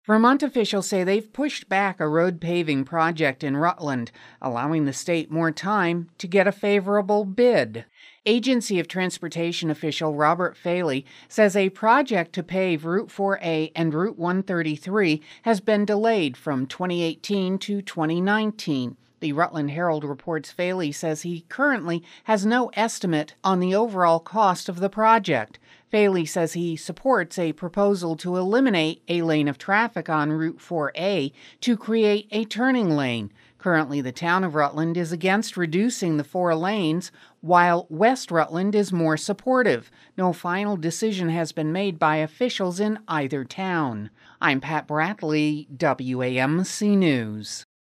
Vermont officials say they've pushed back a road paving project in Rutland, allowing the state more time to get a favorable bid. Agency of Transportation official Robert Faley says a project to pave Route 4A and Route 133 has been delayed from 2018 to 2019. The Rutland Herald reports Faley says he currently has no estimate on the overall cost of the project. Faley says he supports a proposal to eliminate a lane of traffic on Route 4A to create a turning lane. Currently, the town of Rutland is against reducing the 4 lanes, while West Rutland is more supportive. No final decision has been made by officials in either town. I'm Pat Bradley, WAMC News.